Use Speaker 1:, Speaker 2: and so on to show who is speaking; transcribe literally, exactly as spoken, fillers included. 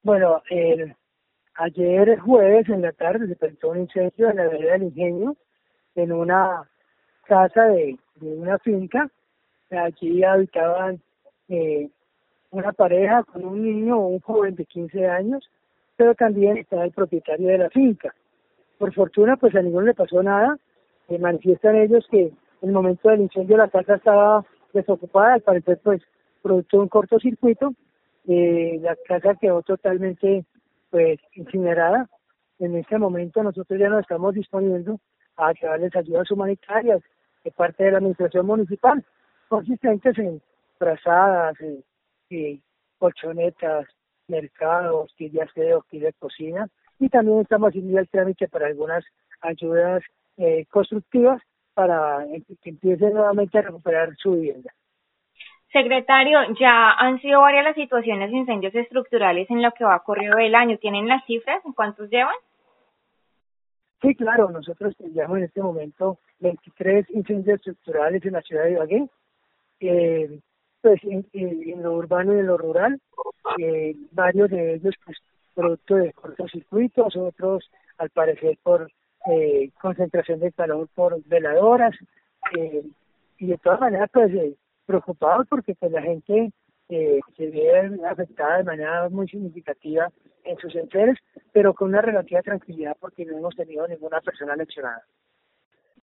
Speaker 1: Bueno, el, ayer jueves en la tarde se presentó un incendio en la vereda del Ingenio, en una casa de, de una finca. Allí habitaban eh, una pareja con un niño o un joven de quince años, pero también estaba el propietario de la finca. Por fortuna, pues a ninguno le pasó nada. Eh, manifiestan ellos que en el momento del incendio la casa estaba desocupada, al parecer pues producto de un cortocircuito. Eh, la casa quedó totalmente pues incinerada. En este momento nosotros ya nos estamos disponiendo a llevarles ayudas humanitarias de parte de la administración municipal, consistentes en frazadas, eh, eh, colchonetas, mercados, kit de aseo, kit de cocina, y también estamos haciendo el trámite para algunas ayudas eh, constructivas para que empiecen nuevamente a recuperar su vivienda.
Speaker 2: Secretario, ya han sido varias las situaciones de incendios estructurales en lo que va corrido del año. ¿Tienen las cifras? ¿En cuántos llevan?
Speaker 1: Sí, claro, nosotros tenemos en este momento veintitrés incendios estructurales en la ciudad de Ibagué, eh, pues en, en, en lo urbano y en lo rural, eh, varios de ellos pues producto de cortocircuitos, otros al parecer por eh, concentración de calor por veladoras, eh, y de todas maneras pues eh, preocupados porque pues la gente eh, se ve afectada de manera muy significativa en sus enseres, pero con una relativa tranquilidad porque no hemos tenido ninguna persona lesionada.